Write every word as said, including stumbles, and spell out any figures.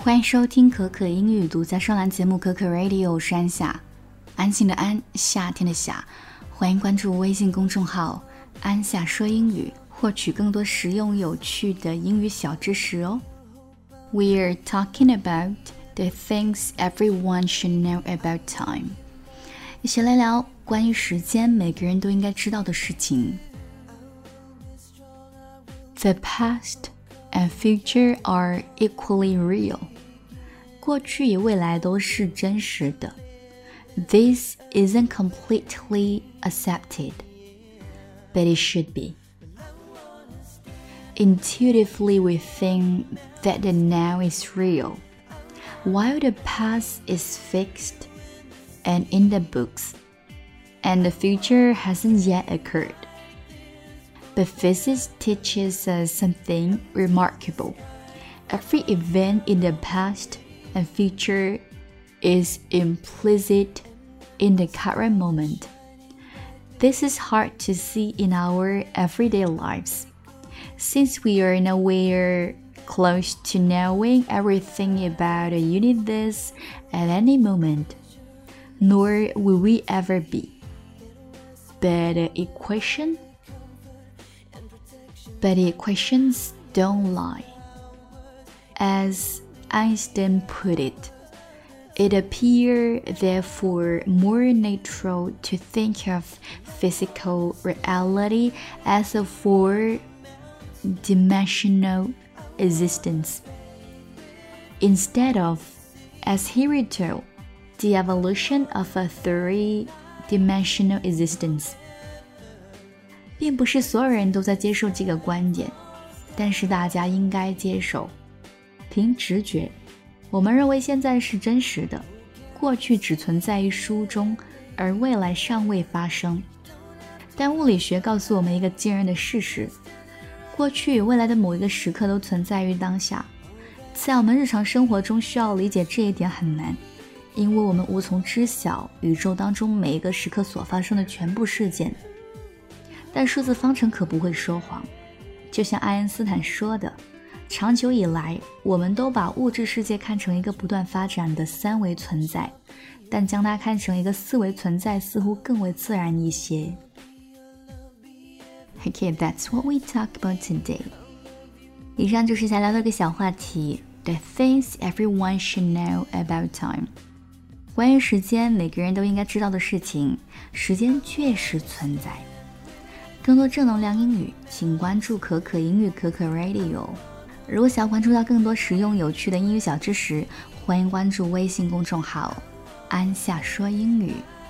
欢迎收听可可英语独家双栏节目可可 Radio， 我是安夏，安静的安，夏天的夏。欢迎关注微信公众号安夏说英语，获取更多实用有趣的英语小知识哦。We are talking about the things everyone should know about time。 一起来聊关于时间每个人都应该知道的事情。 The past and future are equally real。 过去与未来都是真实的。 This isn't completely accepted, but it should be. Intuitively we think that the now is real, while the past is fixed and in the books, and the future hasn't yet occurred. But physics teaches us something remarkable. Every event in the past and future is implicit in the current moment. This is hard to see in our everyday lives, since we are nowhere close to knowing everything about a universe at any moment, nor will we ever be. But the equation But the equations don't lie. As Einstein put it, it appears therefore more natural to think of physical reality as a four-dimensional existence, instead of, as hitherto, the evolution of a three-dimensional existence. 并不是所有人都在接受这个观点，但是大家应该接受。凭直觉，我们认为现在是真实的，过去只存在于书中，而未来尚未发生。但物理学告诉我们一个惊人的事实：过去与未来的某一个时刻都存在于当下。在我们日常生活中需要理解这一点很难，因为我们无从知晓宇宙当中每一个时刻所发生的全部事件。但数字方程可不会说谎，就像爱因斯坦说的，长久以来我们都把物质世界看成一个不断发展的三维存在，但将它看成一个四维存在似乎更为自然一些。 Okay, that's what we talk about today. 以上就是想聊的一个小话题 The things everyone should know about time。 关于时间每个人都应该知道的事情，时间确实存在。更多正能量英语，请关注可可英语可可 Radio。 如果想关注到更多实用有趣的英语小知识，欢迎关注微信公众号安夏说英语。